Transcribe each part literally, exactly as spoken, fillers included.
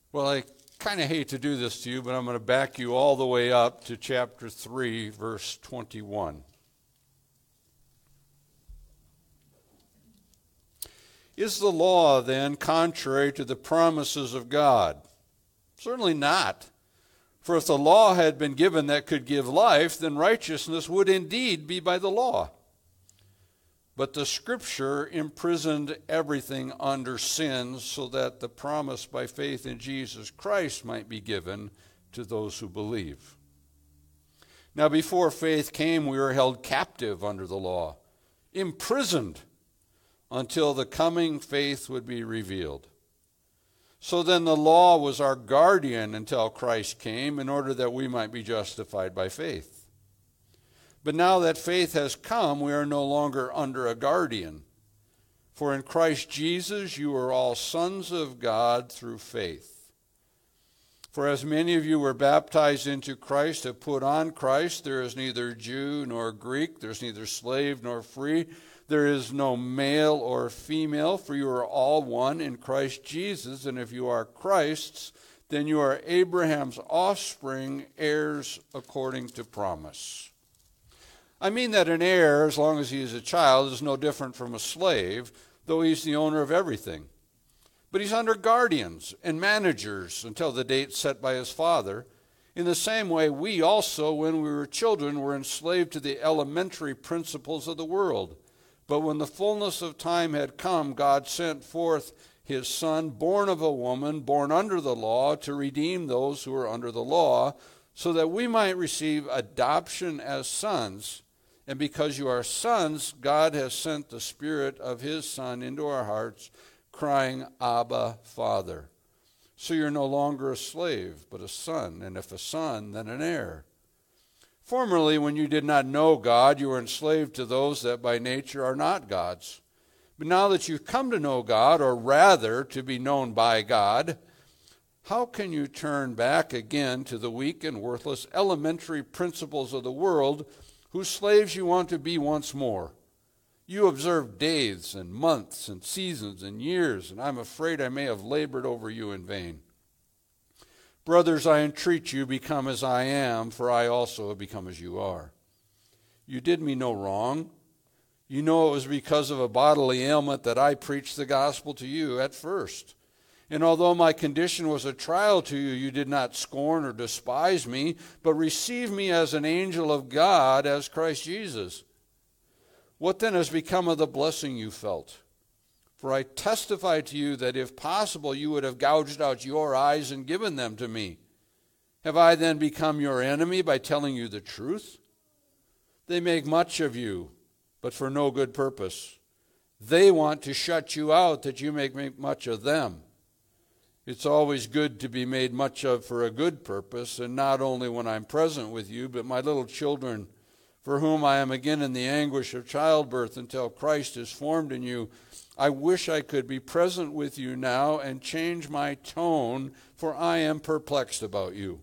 Well, I kind of hate to do this to you, but I'm going to back you all the way up to chapter three, verse twenty-one. Is the law then contrary to the promises of God? Certainly not. For if the law had been given that could give life, then righteousness would indeed be by the law. But the Scripture imprisoned everything under sin so that the promise by faith in Jesus Christ might be given to those who believe. Now, before faith came, we were held captive under the law, imprisoned until the coming faith would be revealed. So then the law was our guardian until Christ came in order that we might be justified by faith. But now that faith has come, we are no longer under a guardian. For in Christ Jesus you are all sons of God through faith. For as many of you were baptized into Christ have put on Christ, there is neither Jew nor Greek, there is neither slave nor free, there is no male or female, for you are all one in Christ Jesus. And if you are Christ's, then you are Abraham's offspring, heirs according to promise. I mean that an heir, as long as he is a child, is no different from a slave, though he's the owner of everything. But he's under guardians and managers until the date set by his father. In the same way, we also, when we were children, were enslaved to the elementary principles of the world. But when the fullness of time had come, God sent forth his Son, born of a woman, born under the law, to redeem those who were under the law, so that we might receive adoption as sons. And because you are sons, God has sent the Spirit of his Son into our hearts, crying, Abba, Father. So you're no longer a slave, but a son, and if a son, then an heir. Formerly, when you did not know God, you were enslaved to those that by nature are not God's. But now that you've come to know God, or rather to be known by God, how can you turn back again to the weak and worthless elementary principles of the world, whose slaves you want to be once more? You observe days and months and seasons and years, and I'm afraid I may have labored over you in vain. Brothers, I entreat you, become as I am, for I also have become as you are. You did me no wrong. You know it was because of a bodily ailment that I preached the gospel to you at first. And although my condition was a trial to you, you did not scorn or despise me, but received me as an angel of God, as Christ Jesus. What then has become of the blessing you felt? For I testify to you that if possible you would have gouged out your eyes and given them to me. Have I then become your enemy by telling you the truth? They make much of you, but for no good purpose. They want to shut you out that you may make much of them. It's always good to be made much of for a good purpose, and not only when I'm present with you, but my little children, for whom I am again in the anguish of childbirth until Christ is formed in you. I wish I could be present with you now and change my tone, for I am perplexed about you.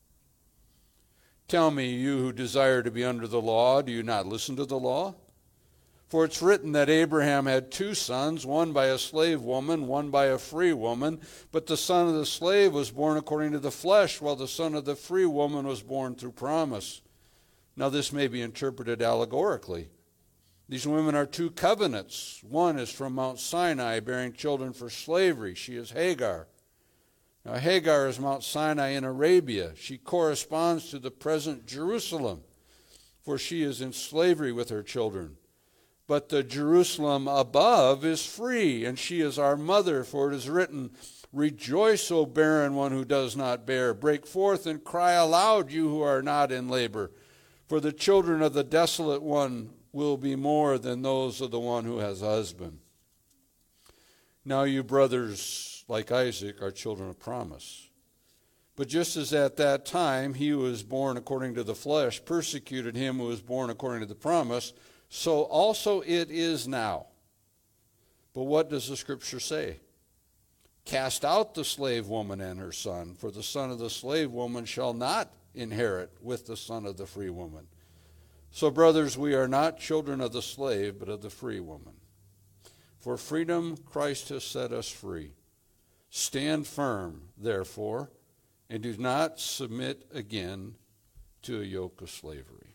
Tell me, you who desire to be under the law, do you not listen to the law? For it's written that Abraham had two sons, one by a slave woman, one by a free woman. But the son of the slave was born according to the flesh, while the son of the free woman was born through promise. Now this may be interpreted allegorically. These women are two covenants. One is from Mount Sinai, bearing children for slavery. She is Hagar. Now Hagar is Mount Sinai in Arabia. She corresponds to the present Jerusalem, for she is in slavery with her children. But the Jerusalem above is free, and she is our mother, for it is written, Rejoice, O barren one who does not bear. Break forth and cry aloud, you who are not in labor. For the children of the desolate one will be more than those of the one who has a husband. Now you brothers, like Isaac, are children of promise. But just as at that time he who was born according to the flesh persecuted him who was born according to the promise, so also it is now. But what does the Scripture say? Cast out the slave woman and her son, for the son of the slave woman shall not inherit with the son of the free woman. So, brothers, we are not children of the slave, but of the free woman. For freedom Christ has set us free. Stand firm, therefore, and do not submit again to a yoke of slavery.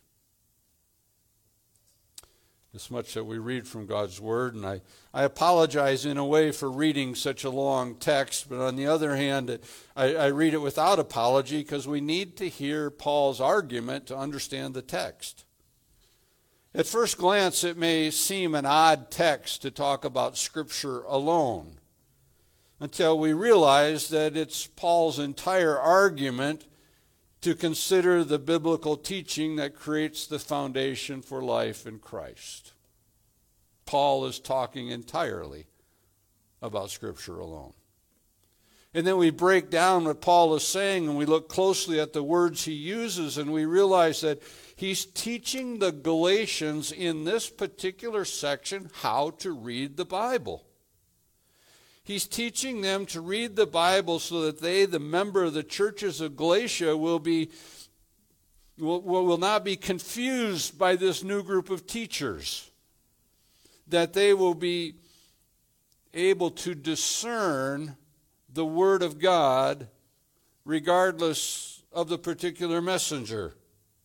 This much that we read from God's Word, and I, I apologize in a way for reading such a long text, but on the other hand, I, I read it without apology because we need to hear Paul's argument to understand the text. At first glance, it may seem an odd text to talk about Scripture alone, until we realize that it's Paul's entire argument to consider the biblical teaching that creates the foundation for life in Christ. Paul is talking entirely about Scripture alone. And then we break down what Paul is saying, and we look closely at the words he uses, and we realize that he's teaching the Galatians in this particular section how to read the Bible. He's teaching them to read the Bible so that they, the member of the churches of Galatia, will be will, will not be confused by this new group of teachers. That they will be able to discern the Word of God regardless of the particular messenger.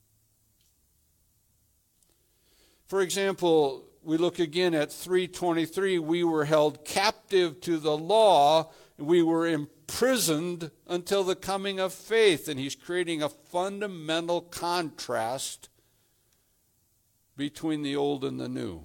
For example, we look again at three twenty-three, we were held captive to the law, we were imprisoned until the coming of faith. And he's creating a fundamental contrast between the old and the new.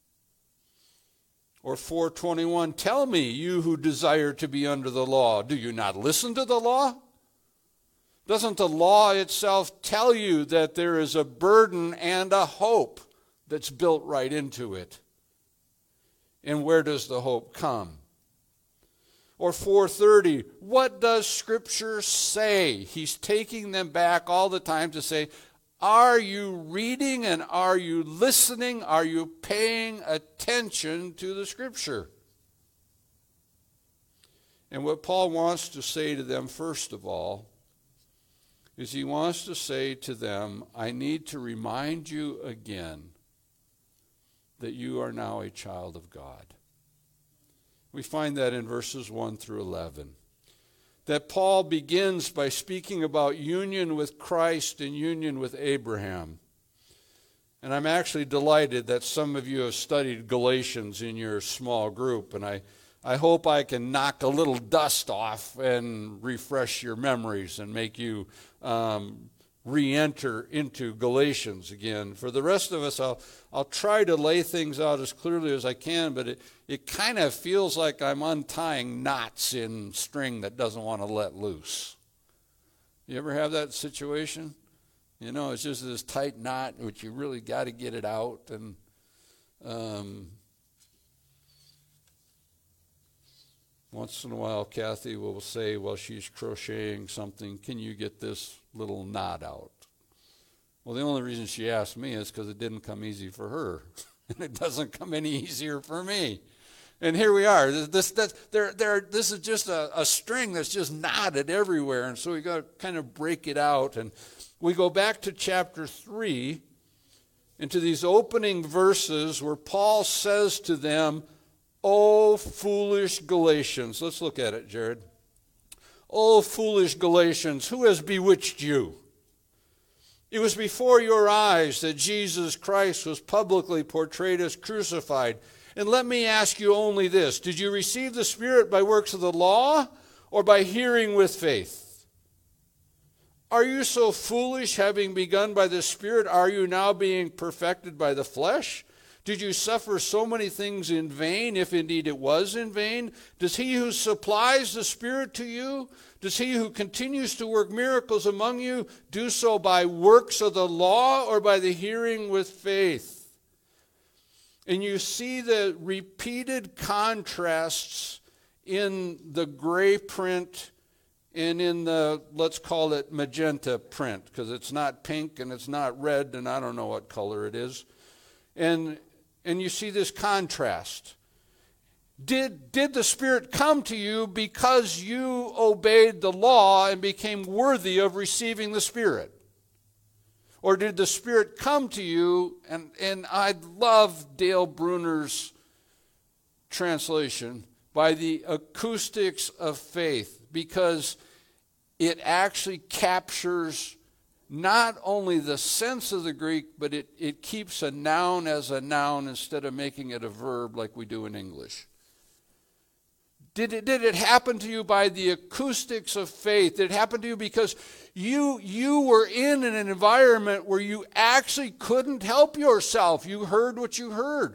Or four twenty-one, tell me, you who desire to be under the law, do you not listen to the law? Doesn't the law itself tell you that there is a burden and a hope that's built right into it? And where does the hope come? Or four thirty, what does Scripture say? He's taking them back all the time to say, are you reading and are you listening? Are you paying attention to the Scripture? And what Paul wants to say to them, first of all, is he wants to say to them, I need to remind you again that you are now a child of God. We find that in verses one through eleven. That Paul begins by speaking about union with Christ and union with Abraham. And I'm actually delighted that some of you have studied Galatians in your small group, and I, I hope I can knock a little dust off and refresh your memories and make you um, re-enter into Galatians again. For the rest of us, I'll, I'll try to lay things out as clearly as I can, but it, it kind of feels like I'm untying knots in string that doesn't want to let loose. You ever have that situation? You know, it's just this tight knot, which you really got to get it out. And um, once in a while, Kathy will say, while she's crocheting something, can you get this little knot out? Well, the only reason she asked me is because it didn't come easy for her. And it doesn't come any easier for me. And here we are. This, this, there, there, this is just a, a string that's just knotted everywhere. And so we got to kind of break it out. And we go back to chapter three, into these opening verses where Paul says to them, O foolish Galatians. Let's look at it, Jared. O foolish Galatians, who has bewitched you? It was before your eyes that Jesus Christ was publicly portrayed as crucified. And let me ask you only this. Did you receive the Spirit by works of the law or by hearing with faith? Are you so foolish, having begun by the Spirit, are you now being perfected by the flesh? Did you suffer so many things in vain, if indeed it was in vain? Does he who supplies the Spirit to you, does he who continues to work miracles among you, do so by works of the law or by the hearing with faith? And you see the repeated contrasts in the gray print and in the, let's call it magenta print, because it's not pink and it's not red and I don't know what color it is. And and you see this contrast. Did, did the Spirit come to you because you obeyed the law and became worthy of receiving the Spirit? Or did the Spirit come to you, and, and I love Dale Bruner's translation, by the acoustics of faith, because it actually captures not only the sense of the Greek, but it, it keeps a noun as a noun instead of making it a verb like we do in English. Did it, did it happen to you by the acoustics of faith? Did it happen to you because you, you were in an environment where you actually couldn't help yourself? You heard what you heard.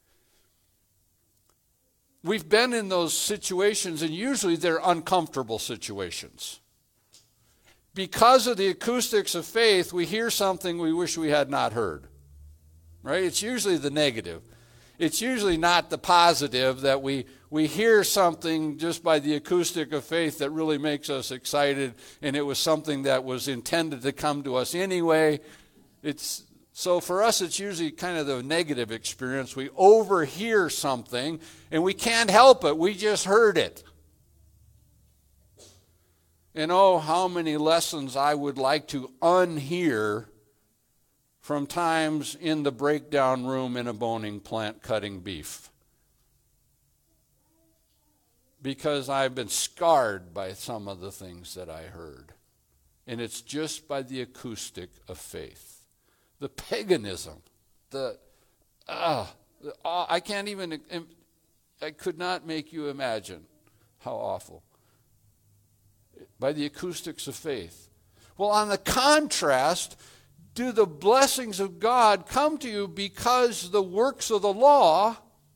We've been in those situations, and usually they're uncomfortable situations. Because of the acoustics of faith, we hear something we wish we had not heard. Right? It's usually the negative. It's usually not the positive, that we, we hear something just by the acoustic of faith that really makes us excited, and it was something that was intended to come to us anyway. It's so for us, it's usually kind of the negative experience. We overhear something, and we can't help it. We just heard it. And oh, how many lessons I would like to unhear from times in the breakdown room in a boning plant cutting beef. Because I've been scarred by some of the things that I heard. And it's just by the acoustic of faith. The paganism, the, uh, the uh, I can't even, I could not make you imagine how awful. By the acoustics of faith. Well, on the contrast, do the blessings of God come to you because the works of the law,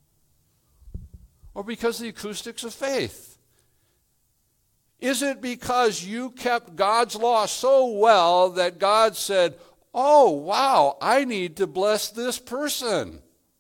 or because of the acoustics of faith? Is it because you kept God's law so well that God said, oh, wow, I need to bless this person?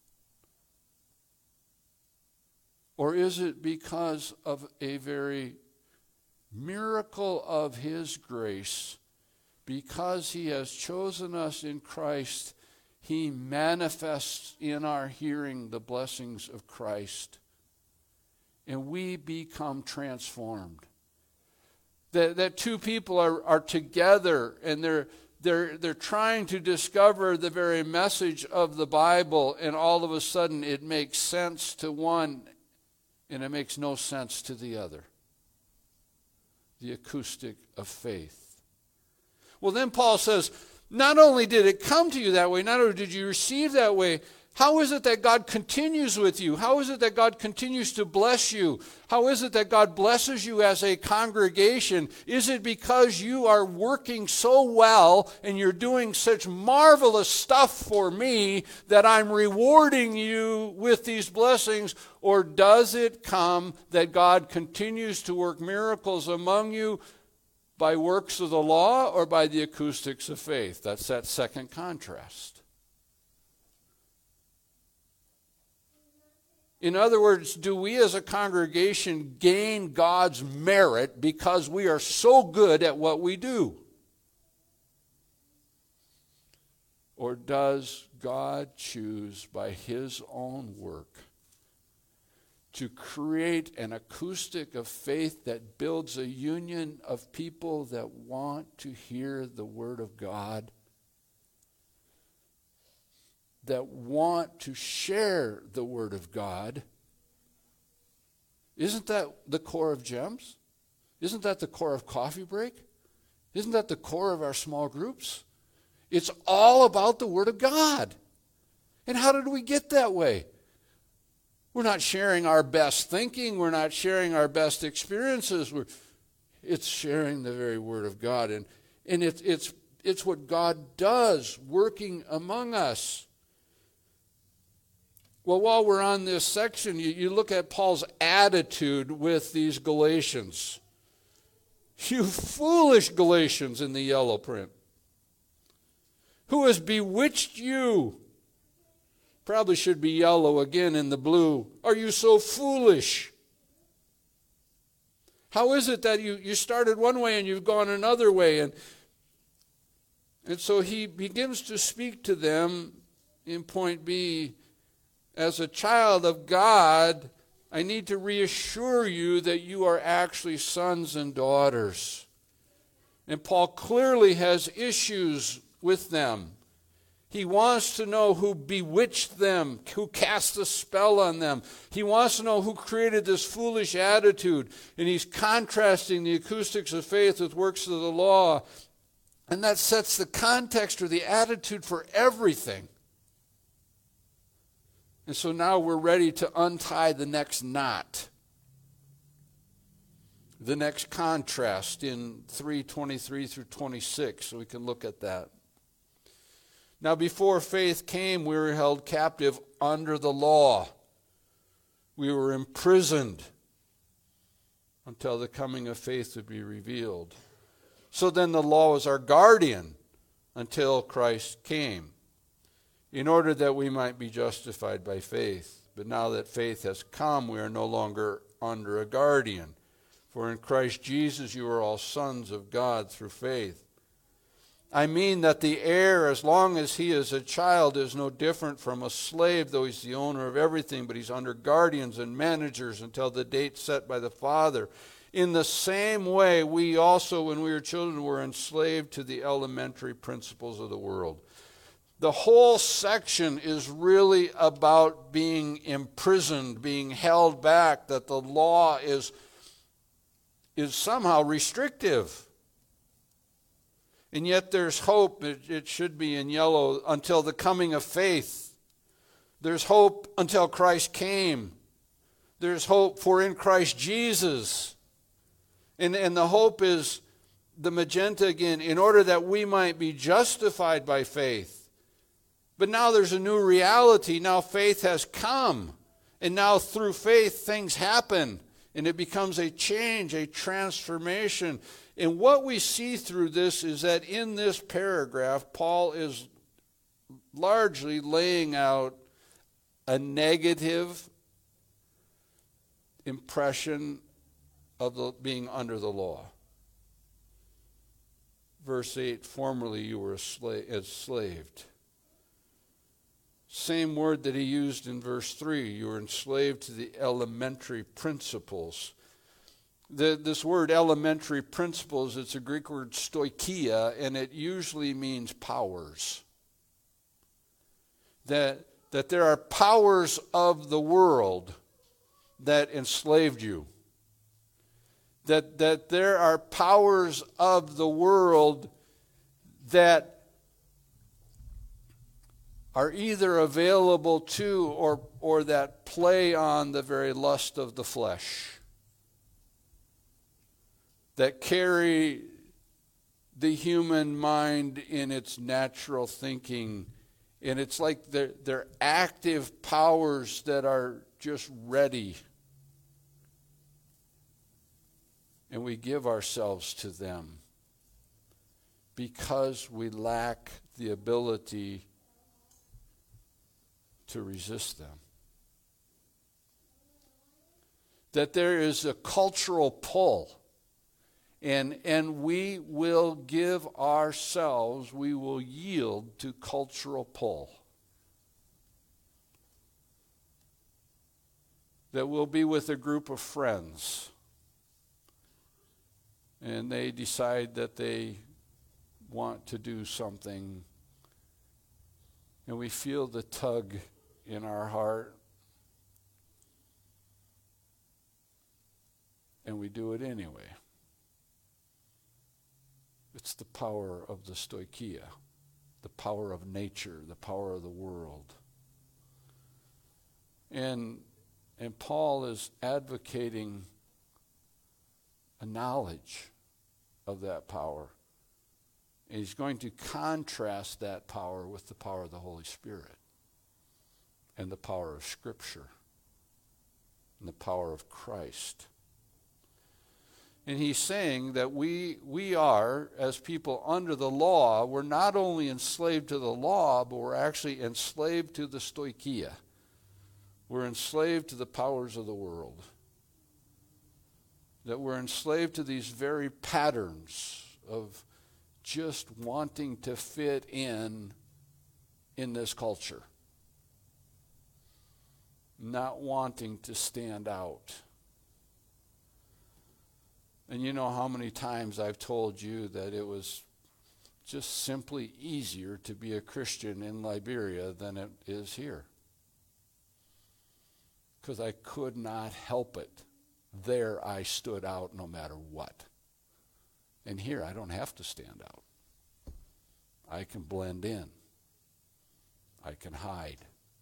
Or is it because of a very miracle of his grace? Because he has chosen us in Christ, he manifests in our hearing the blessings of Christ. And we become transformed. That, that two people are, are together, and they're, they're, they're trying to discover the very message of the Bible, and all of a sudden it makes sense to one, and it makes no sense to the other. The acoustic of faith. Well, then Paul says, not only did it come to you that way, not only did you receive that way, how is it that God continues with you? How is it that God continues to bless you? How is it that God blesses you as a congregation? Is it because you are working so well and you're doing such marvelous stuff for me that I'm rewarding you with these blessings? Or does it come that God continues to work miracles among you by works of the law or by the acoustics of faith? That's that second contrast. In other words, do we as a congregation gain God's merit because we are so good at what we do? Or does God choose by his own work to create an acoustic of faith that builds a union of people that want to hear the word of God, that want to share the word of God? Isn't that the core of GEMS? Isn't that the core of Coffee Break? Isn't that the core of our small groups? It's all about the word of God. And how did we get that way? We're not sharing our best thinking. We're not sharing our best experiences. We're, it's sharing the very word of God. And, and it, it's, it's what God does working among us. Well, while we're on this section, you, you look at Paul's attitude with these Galatians. You foolish Galatians in the yellow print. Who has bewitched you? Probably should be yellow again in the blue. Are you so foolish? How is it that you, you started one way and you've gone another way? And, and so he begins to speak to them in point B. As a child of God, I need to reassure you that you are actually sons and daughters. And Paul clearly has issues with them. He wants to know who bewitched them, who cast a spell on them. He wants to know who created this foolish attitude. And he's contrasting the acoustics of faith with works of the law. And that sets the context or the attitude for everything. And so now we're ready to untie the next knot. The next contrast in three twenty-three through twenty-six, so we can look at that. Now, before faith came, we were held captive under the law. We were imprisoned until the coming of faith would be revealed. So then the law was our guardian until Christ came, in order that we might be justified by faith. But now that faith has come, we are no longer under a guardian. For in Christ Jesus you are all sons of God through faith. I mean that the heir, as long as he is a child, is no different from a slave, though he's the owner of everything, but he's under guardians and managers until the date set by the Father. In the same way, we also, when we were children, were enslaved to the elementary principles of the world. The whole section is really about being imprisoned, being held back, that the law is, is somehow restrictive. And yet there's hope, it, it should be in yellow, until the coming of faith. There's hope until Christ came. There's hope for in Christ Jesus. And, and the hope is the magenta again, in order that we might be justified by faith. But now there's a new reality. Now faith has come. And now through faith things happen. And it becomes a change, a transformation. And what we see through this is that in this paragraph, Paul is largely laying out a negative impression of the, being under the law. Verse eight, formerly you were enslaved. Same word that he used in verse three, you were enslaved to the elementary principles. The, this word elementary principles, it's a Greek word stoicheia, and it usually means powers. That, that there are powers of the world that enslaved you. That, that there are powers of the world that are either available to or, or that play on the very lust of the flesh. That carry the human mind in its natural thinking. And it's like they're, they're active powers that are just ready. And we give ourselves to them because we lack the ability to resist them. That there is a cultural pull. And, and we will give ourselves, we will yield to cultural pull. That we'll be with a group of friends. And they decide that they want to do something. And we feel the tug in our heart. And we do it anyway. It's the power of the stoicheia, the power of nature, the power of the world. And, and Paul is advocating a knowledge of that power. And he's going to contrast that power with the power of the Holy Spirit and the power of Scripture and the power of Christ. And he's saying that we we are, as people under the law, we're not only enslaved to the law, but we're actually enslaved to the stoicheia. We're enslaved to the powers of the world. That we're enslaved to these very patterns of just wanting to fit in in this culture. Not wanting to stand out. And you know how many times I've told you that it was just simply easier to be a Christian in Liberia than it is here. Because I could not help it. There I stood out no matter what. And here I don't have to stand out. I can blend in. I can hide.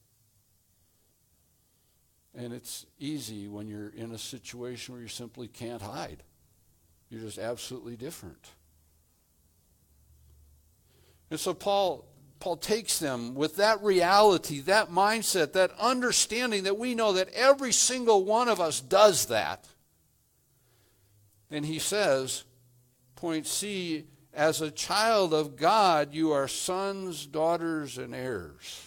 And it's easy when you're in a situation where you simply can't hide. You're just absolutely different. And so Paul, Paul takes them with that reality, that mindset, that understanding that we know that every single one of us does that. And he says, point C, as a child of God, you are sons, daughters, and heirs.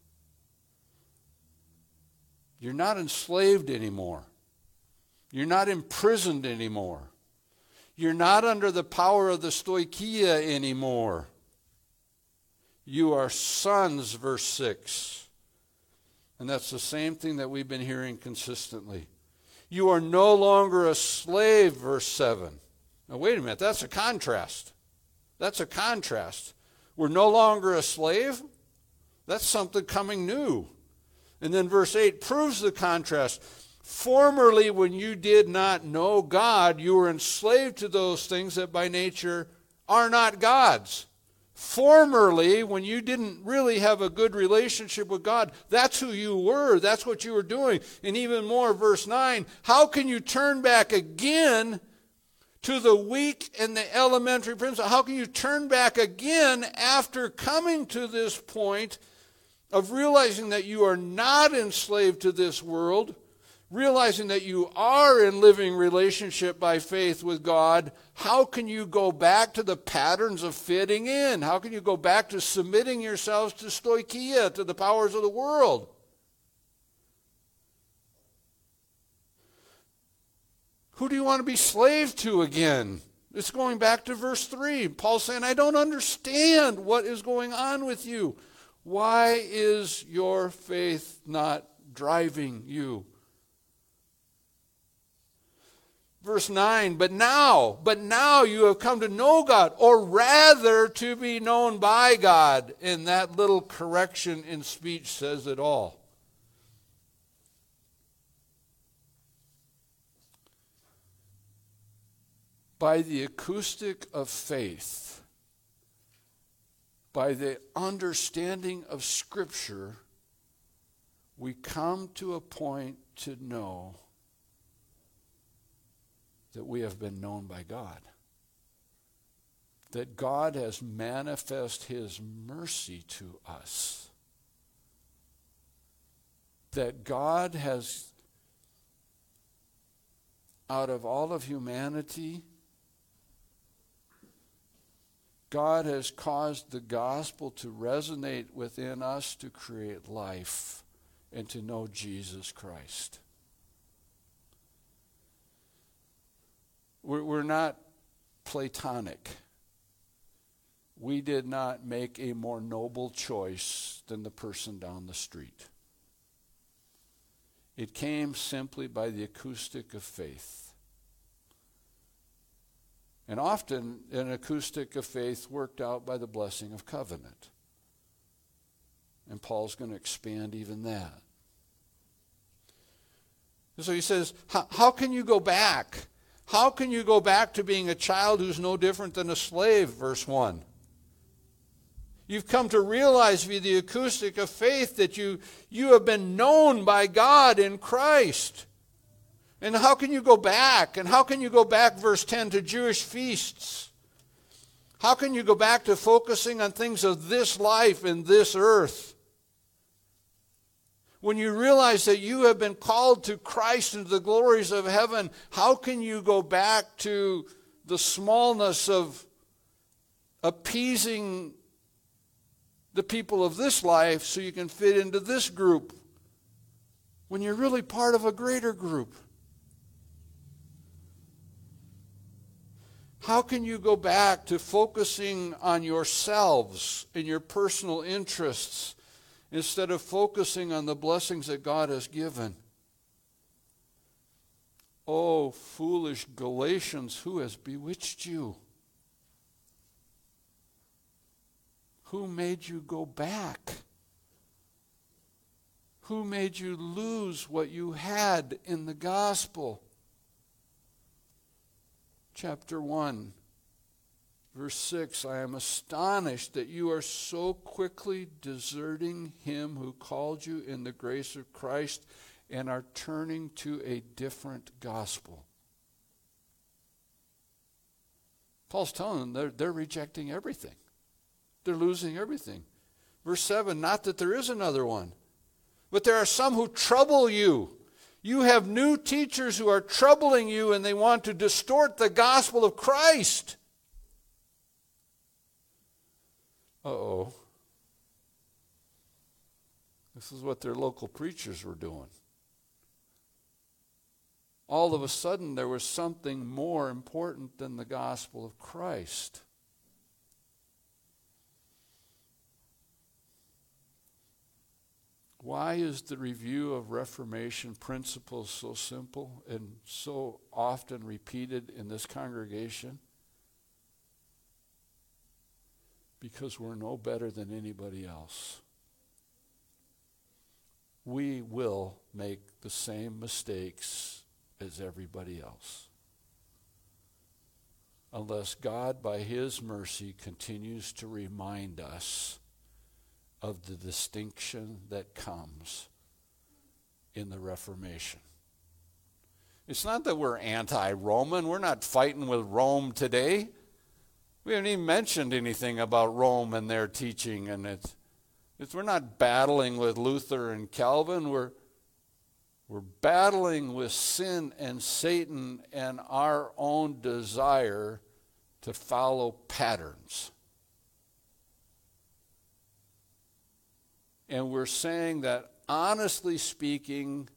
You're not enslaved anymore. You're not imprisoned anymore. You're not under the power of the stoicheia anymore. You are sons, verse six. And that's the same thing that we've been hearing consistently. You are no longer a slave, verse seven. Now wait a minute, that's a contrast. That's a contrast. We're no longer a slave? That's something coming new. And then verse eight proves the contrast. Formerly, when you did not know God, you were enslaved to those things that by nature are not God's. Formerly, when you didn't really have a good relationship with God, that's who you were. That's what you were doing. And even more, verse nine, how can you turn back again to the weak and the elementary principle? How can you turn back again after coming to this point of realizing that you are not enslaved to this world, realizing that you are in living relationship by faith with God? How can you go back to the patterns of fitting in? How can you go back to submitting yourselves to stoicheia, to the powers of the world? Who do you want to be slave to again? It's going back to verse three. Paul's saying, I don't understand what is going on with you. Why is your faith not driving you? Verse nine, but now, but now you have come to know God, or rather to be known by God. And that little correction in speech says it all. By the acoustic of faith, by the understanding of Scripture, we come to a point to know that we have been known by God. That God has manifested His mercy to us. That God has, out of all of humanity, God has caused the gospel to resonate within us to create life and to know Jesus Christ. We're, we're not Platonic. We did not make a more noble choice than the person down the street. It came simply by the acoustic of faith. And often an acoustic of faith worked out by the blessing of covenant. And Paul's going to expand even that. And so he says, how, how can you go back? How can you go back to being a child who's no different than a slave, verse one? You've come to realize via the acoustic of faith that you, you have been known by God in Christ. And how can you go back? And how can you go back, verse ten, to Jewish feasts? How can you go back to focusing on things of this life and this earth? When you realize that you have been called to Christ into the glories of heaven, how can you go back to the smallness of appeasing the people of this life so you can fit into this group when you're really part of a greater group? How can you go back to focusing on yourselves and your personal interests instead of focusing on the blessings that God has given? Oh, foolish Galatians, who has bewitched you? Who made you go back? Who made you lose what you had in the gospel? Chapter one, verse six, I am astonished that you are so quickly deserting him who called you in the grace of Christ and are turning to a different gospel. Paul's telling them they're, they're rejecting everything. They're losing everything. Verse seven, not that there is another one, but there are some who trouble you. You have new teachers who are troubling you, and they want to distort the gospel of Christ. Uh-oh. This is what their local preachers were doing. All of a sudden, there was something more important than the gospel of Christ. Why is the review of Reformation principles so simple and so often repeated in this congregation? Because we're no better than anybody else. We will make the same mistakes as everybody else, unless God, by his mercy, continues to remind us of the distinction that comes in the Reformation. It's not that we're anti-Roman. We're not fighting with Rome today. We haven't even mentioned anything about Rome and their teaching, and it's, it's we're not battling with Luther and Calvin. We're We're battling with sin and Satan and our own desire to follow patterns. And we're saying that, honestly speaking,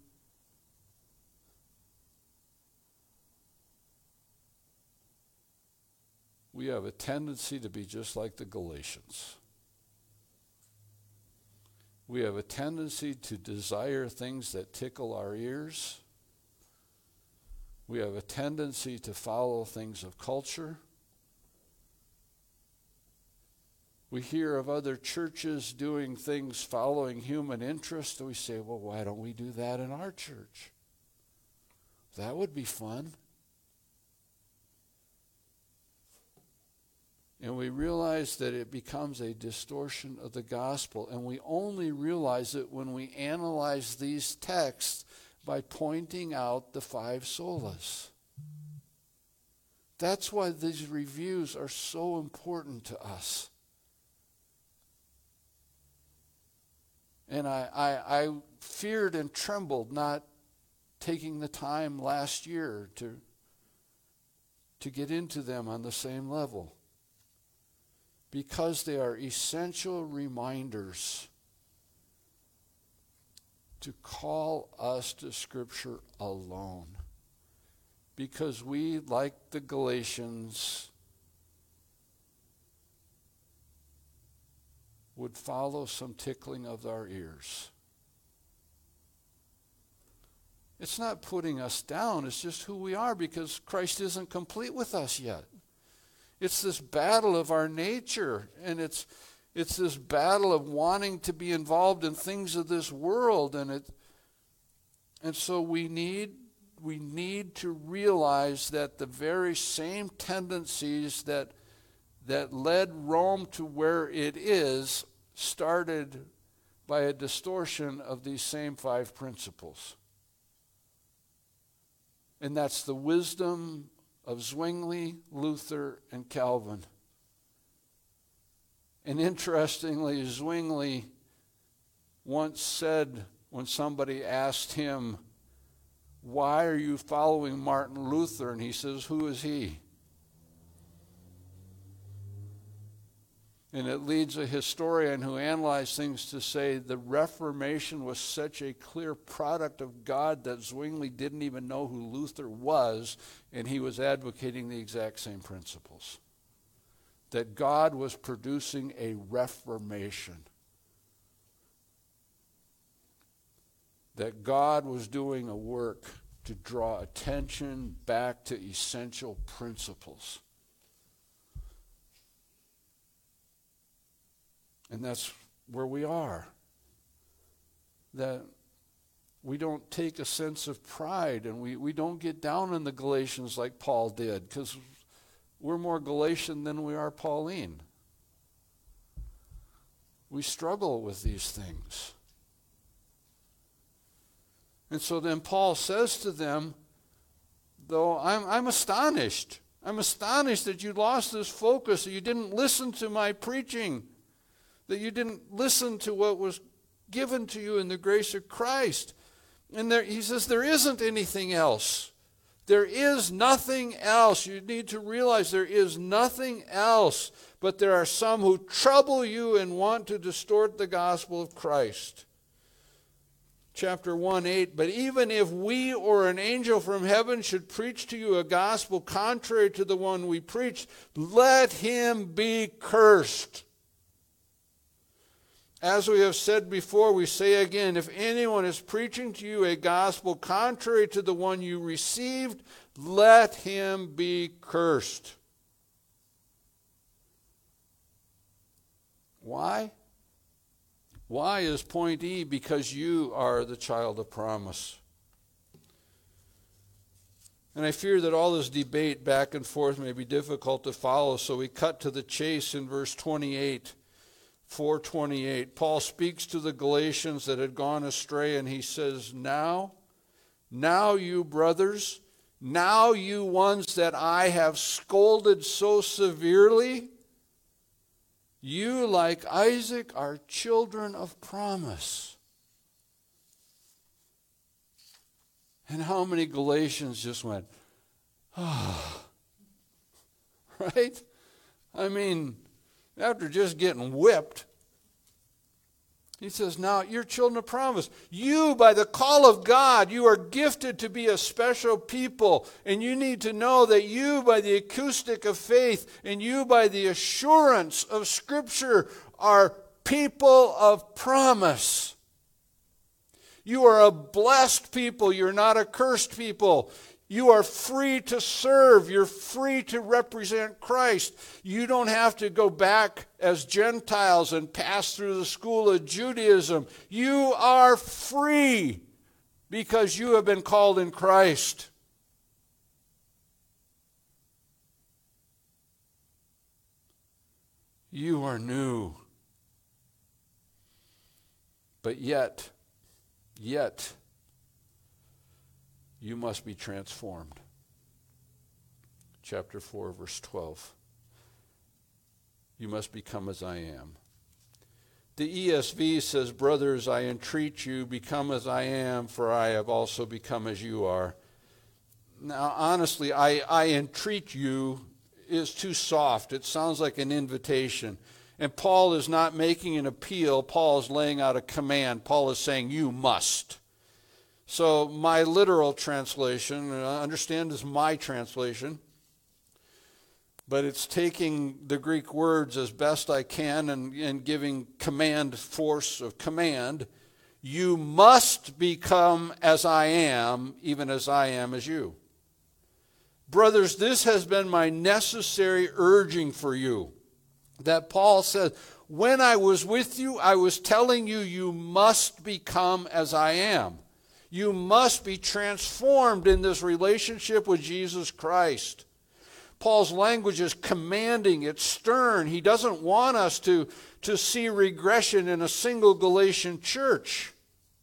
we have a tendency to be just like the Galatians. We have a tendency to desire things that tickle our ears. We have a tendency to follow things of culture. We hear of other churches doing things following human interest, and we say, well, why don't we do that in our church? That would be fun. And we realize that it becomes a distortion of the gospel. And we only realize it when we analyze these texts by pointing out the five solas. That's why these reviews are so important to us. And I, I, I feared and trembled not taking the time last year to, to get into them on the same level, because they are essential reminders to call us to Scripture alone. Because we, like the Galatians, would follow some tickling of our ears. It's not putting us down, it's just who we are, because Christ isn't complete with us yet. It's this battle of our nature, and it's it's this battle of wanting to be involved in things of this world, and it and so we need we need to realize that the very same tendencies that that led Rome to where it is started by a distortion of these same five principles. And that's the wisdom of Zwingli, Luther, and Calvin. And interestingly, Zwingli once said, when somebody asked him, why are you following Martin Luther? And he says, who is he? And it leads a historian who analyzed things to say the Reformation was such a clear product of God that Zwingli didn't even know who Luther was, and he was advocating the exact same principles. That God was producing a reformation. That God was doing a work to draw attention back to essential principles. And that's where we are. That we don't take a sense of pride, and we, we don't get down in the Galatians like Paul did, because we're more Galatian than we are Pauline. We struggle with these things. And so then Paul says to them, though, I'm, I'm astonished. I'm astonished that you lost this focus, that you didn't listen to my preaching, that you didn't listen to what was given to you in the grace of Christ. And there, he says, there isn't anything else. There is nothing else. You need to realize there is nothing else. But there are some who trouble you and want to distort the gospel of Christ. Chapter one, eight, but even if we or an angel from heaven should preach to you a gospel contrary to the one we preached, let him be cursed. As we have said before, we say again, if anyone is preaching to you a gospel contrary to the one you received, let him be cursed. Why? Why is point E? Because you are the child of promise. And I fear that all this debate back and forth may be difficult to follow, so we cut to the chase in verse twenty-eight. four twenty-eight, Paul speaks to the Galatians that had gone astray, and he says, Now, now you brothers, now you ones that I have scolded so severely, you, like Isaac, are children of promise. And how many Galatians just went, ah, oh. Right? I mean, after just getting whipped, he says, now you're children of promise. You, by the call of God, you are gifted to be a special people. And you need to know that you, by the acoustic of faith, and you, by the assurance of Scripture, are people of promise. You are a blessed people. You're not a cursed people. You are free to serve. You're free to represent Christ. You don't have to go back as Gentiles and pass through the school of Judaism. You are free because you have been called in Christ. You are new. But yet, yet, you must be transformed. Chapter four, verse twelve. You must become as I am. The E S V says, brothers, I entreat you, become as I am, for I have also become as you are. Now, honestly, I, I entreat you is too soft. It sounds like an invitation. And Paul is not making an appeal. Paul is laying out a command. Paul is saying, you must. So my literal translation, I understand is my translation, but it's taking the Greek words as best I can and, and giving command force of command. You must become as I am, even as I am as you. Brothers, this has been my necessary urging for you. That Paul says, when I was with you, I was telling you, you must become as I am. You must be transformed in this relationship with Jesus Christ. Paul's language is commanding, it's stern. He doesn't want us to, to see regression in a single Galatian church.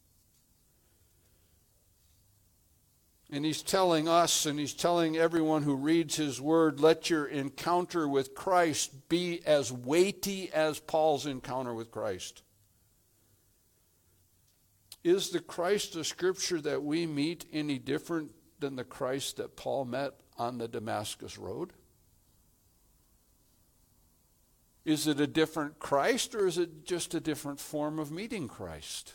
And he's telling us, and he's telling everyone who reads his word, let your encounter with Christ be as weighty as Paul's encounter with Christ. Is the Christ of Scripture that we meet any different than the Christ that Paul met on the Damascus Road? Is it a different Christ, or is it just a different form of meeting Christ?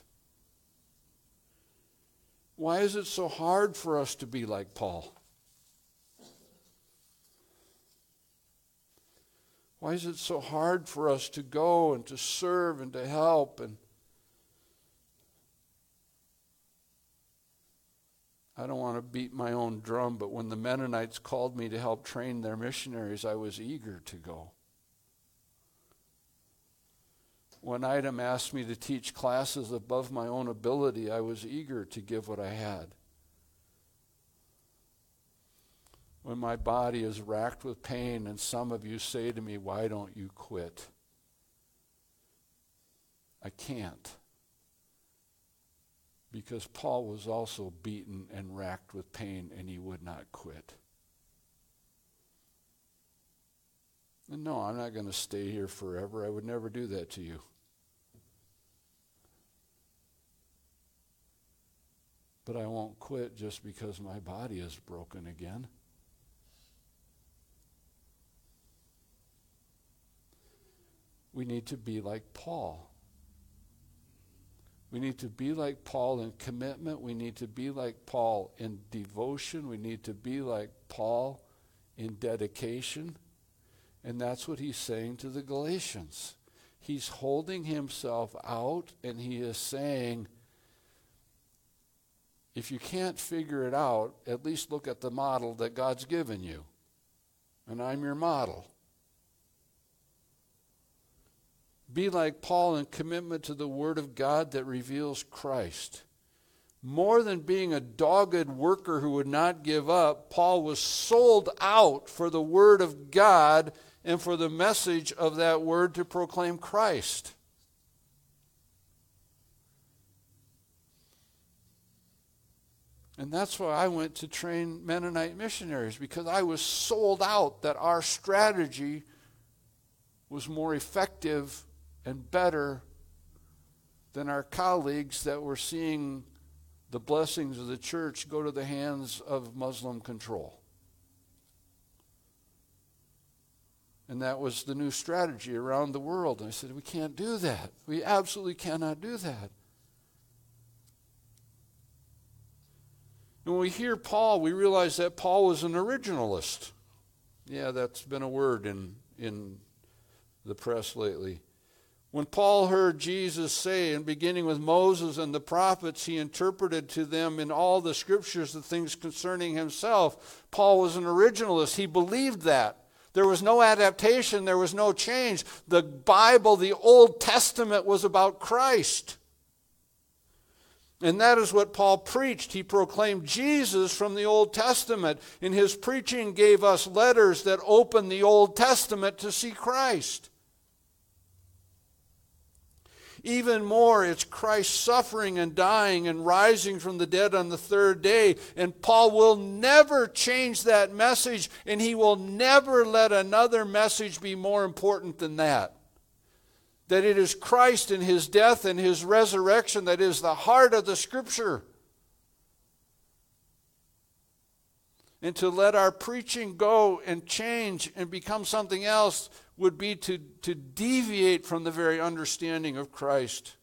Why is it so hard for us to be like Paul? Why is it so hard for us to go and to serve and to help? And I don't want to beat my own drum, but when the Mennonites called me to help train their missionaries, I was eager to go. When Item asked me to teach classes above my own ability, I was eager to give what I had. When my body is racked with pain and some of you say to me, why don't you quit? I can't. Because Paul was also beaten and racked with pain and he would not quit. And no, I'm not going to stay here forever. I would never do that to you. But I won't quit just because my body is broken again. We need to be like Paul. We need to be like Paul in commitment. We need to be like Paul in devotion. We need to be like Paul in dedication. And that's what he's saying to the Galatians. He's holding himself out and he is saying, if you can't figure it out, at least look at the model that God's given you. And I'm your model. Be like Paul in commitment to the Word of God that reveals Christ. More than being a dogged worker who would not give up, Paul was sold out for the Word of God and for the message of that Word to proclaim Christ. And that's why I went to train Mennonite missionaries, because I was sold out that our strategy was more effective and better than our colleagues that were seeing the blessings of the church go to the hands of Muslim control. And that was the new strategy around the world. And I said, we can't do that. We absolutely cannot do that. And when we hear Paul, we realize that Paul was an originalist. Yeah, that's been a word in, in the press lately. When Paul heard Jesus say, in beginning with Moses and the prophets, he interpreted to them in all the scriptures the things concerning himself. Paul was an originalist. He believed that. There was no adaptation. There was no change. The Bible, the Old Testament, was about Christ. And that is what Paul preached. He proclaimed Jesus from the Old Testament. And his preaching gave us letters that open the Old Testament to see Christ. Even more, it's Christ suffering and dying and rising from the dead on the third day. And Paul will never change that message, and he will never let another message be more important than that. That it is Christ and his death and his resurrection that is the heart of the Scripture. And to let our preaching go and change and become something else would be to, to deviate from the very understanding of Christ.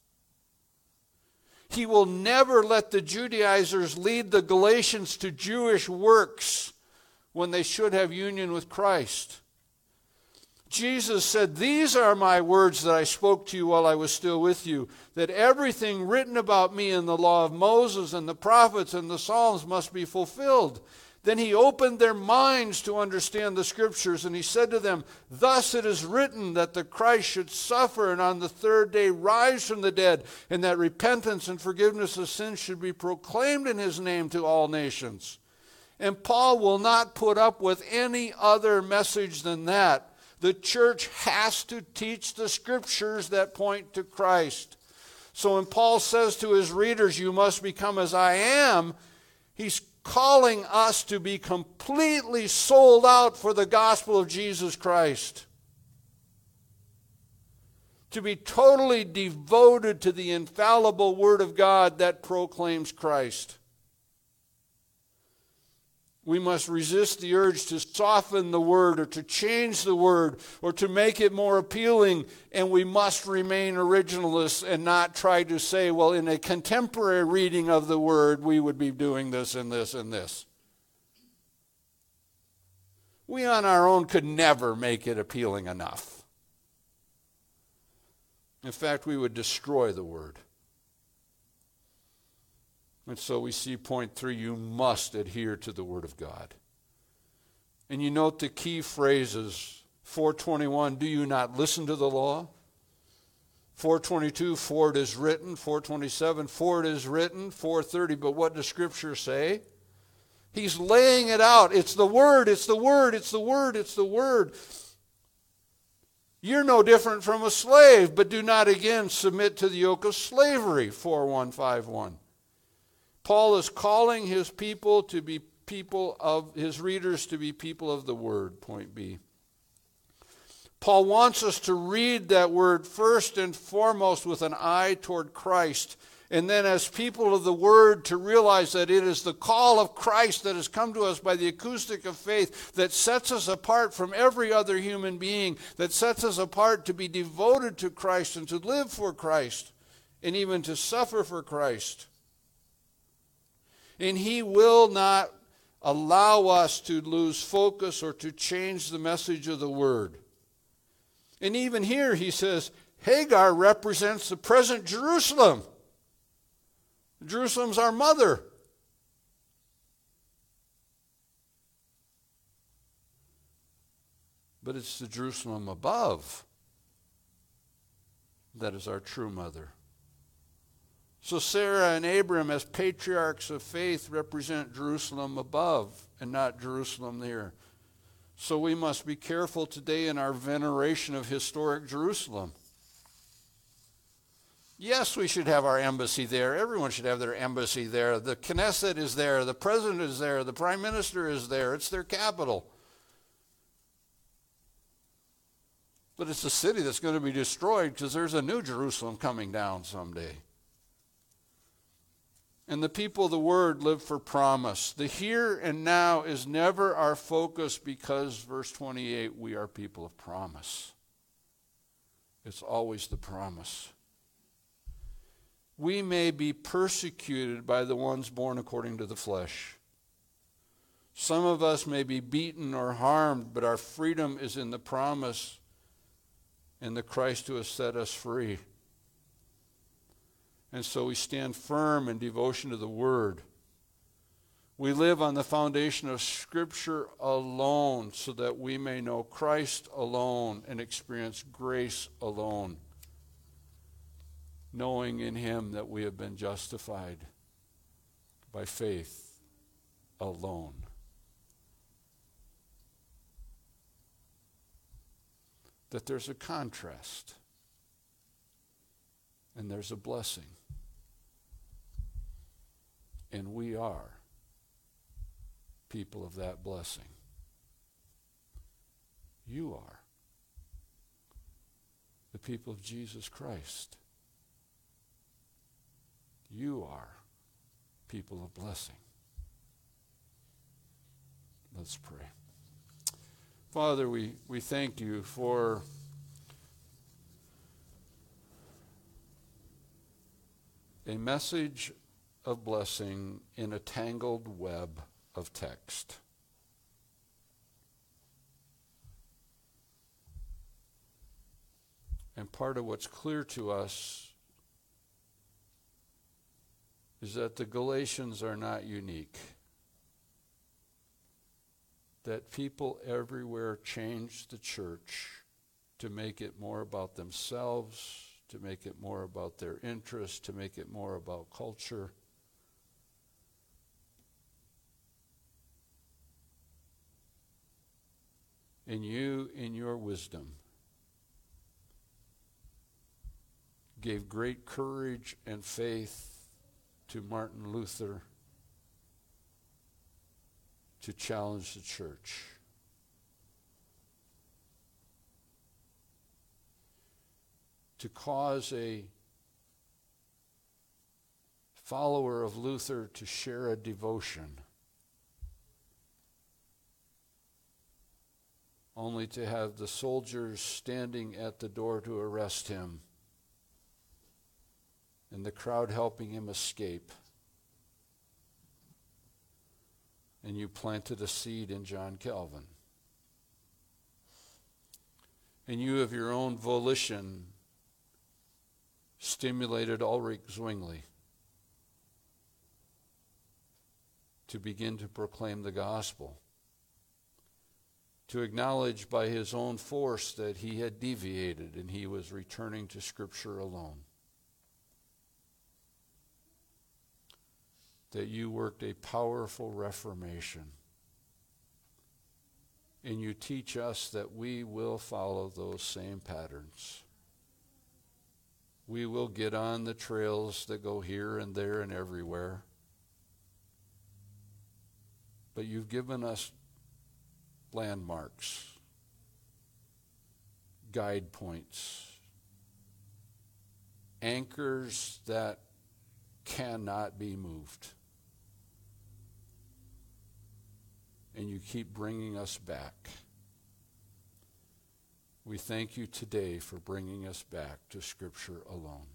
He will never let the Judaizers lead the Galatians to Jewish works when they should have union with Christ. Jesus said, "These are my words that I spoke to you while I was still with you, that everything written about me in the law of Moses and the prophets and the Psalms must be fulfilled." Then he opened their minds to understand the Scriptures, and he said to them, "Thus it is written that the Christ should suffer and on the third day rise from the dead, and that repentance and forgiveness of sins should be proclaimed in his name to all nations." And Paul will not put up with any other message than that. The church has to teach the Scriptures that point to Christ. So when Paul says to his readers, "You must become as I am," he's calling us to be completely sold out for the gospel of Jesus Christ. To be totally devoted to the infallible Word of God that proclaims Christ. We must resist the urge to soften the Word or to change the Word or to make it more appealing, and we must remain originalists and not try to say, well, in a contemporary reading of the Word, we would be doing this and this and this. We on our own could never make it appealing enough. In fact, we would destroy the Word. And so we see point three, you must adhere to the Word of God. And you note the key phrases, four twenty-one, do you not listen to the law? four twenty-two, for it is written. four twenty-seven, for it is written. four thirty, but what does Scripture say? He's laying it out. It's the Word, it's the Word, it's the Word, it's the Word. You're no different from a slave, but do not again submit to the yoke of slavery, four one five one. Paul is calling his people to be people of, his readers to be people of the Word, point B. Paul wants us to read that Word first and foremost with an eye toward Christ, and then as people of the Word to realize that it is the call of Christ that has come to us by the acoustic of faith that sets us apart from every other human being, that sets us apart to be devoted to Christ and to live for Christ and even to suffer for Christ. And he will not allow us to lose focus or to change the message of the Word. And even here he says, Hagar represents the present Jerusalem. Jerusalem's our mother. But it's the Jerusalem above that is our true mother. So Sarah and Abram, as patriarchs of faith, represent Jerusalem above and not Jerusalem there. So we must be careful today in our veneration of historic Jerusalem. Yes, we should have our embassy there. Everyone should have their embassy there. The Knesset is there. The president is there. The prime minister is there. It's their capital. But it's a city that's going to be destroyed because there's a new Jerusalem coming down someday. And the people of the Word live for promise. The here and now is never our focus because, verse twenty-eight, we are people of promise. It's always the promise. We may be persecuted by the ones born according to the flesh. Some of us may be beaten or harmed, but our freedom is in the promise in the Christ who has set us free. And so we stand firm in devotion to the Word. We live on the foundation of Scripture alone so that we may know Christ alone and experience grace alone, knowing in Him that we have been justified by faith alone. That there's a contrast and there's a blessing. And we are people of that blessing. You are the people of Jesus Christ. You are people of blessing. Let's pray. Father, we, we thank you for a message of blessing in a tangled web of text. And part of what's clear to us is that the Galatians are not unique. That people everywhere change the church to make it more about themselves, to make it more about their interests, to make it more about culture. And you, in your wisdom, gave great courage and faith to Martin Luther to challenge the church. To cause a follower of Luther to share a devotion, only to have the soldiers standing at the door to arrest him, and the crowd helping him escape. And you planted a seed in John Calvin. And you, of your own volition, stimulated Ulrich Zwingli to begin to proclaim the gospel. to acknowledge by his own force that he had deviated and he was returning to Scripture alone. That you worked a powerful reformation. And you teach us that we will follow those same patterns. We will get on the trails that go here and there and everywhere. But you've given us landmarks, guide points, anchors that cannot be moved. And you keep bringing us back. We thank you today for bringing us back to Scripture alone.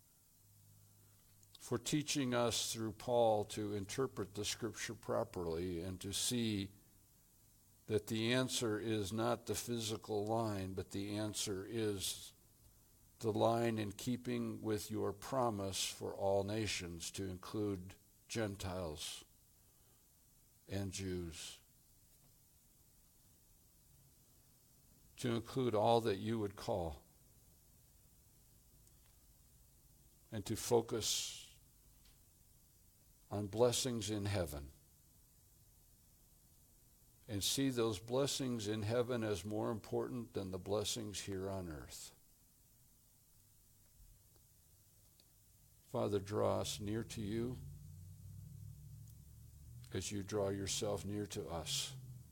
For teaching us through Paul to interpret the Scripture properly and to see that the answer is not the physical line, but the answer is the line in keeping with your promise for all nations to include Gentiles and Jews, to include all that you would call, and to focus on blessings in heaven and see those blessings in heaven as more important than the blessings here on earth. Father, draw us near to you as you draw yourself near to us,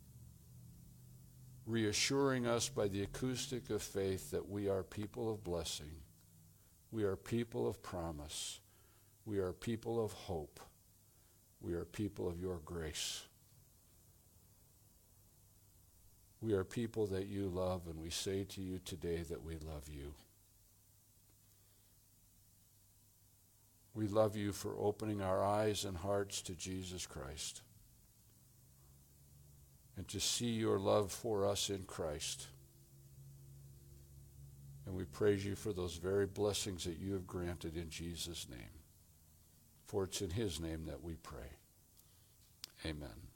reassuring us by the acoustic of faith that we are people of blessing, we are people of promise, we are people of hope, we are people of your grace. We are people that you love, and we say to you today that we love you. We love you for opening our eyes and hearts to Jesus Christ and to see your love for us in Christ. And we praise you for those very blessings that you have granted in Jesus' name. For it's in his name that we pray. Amen.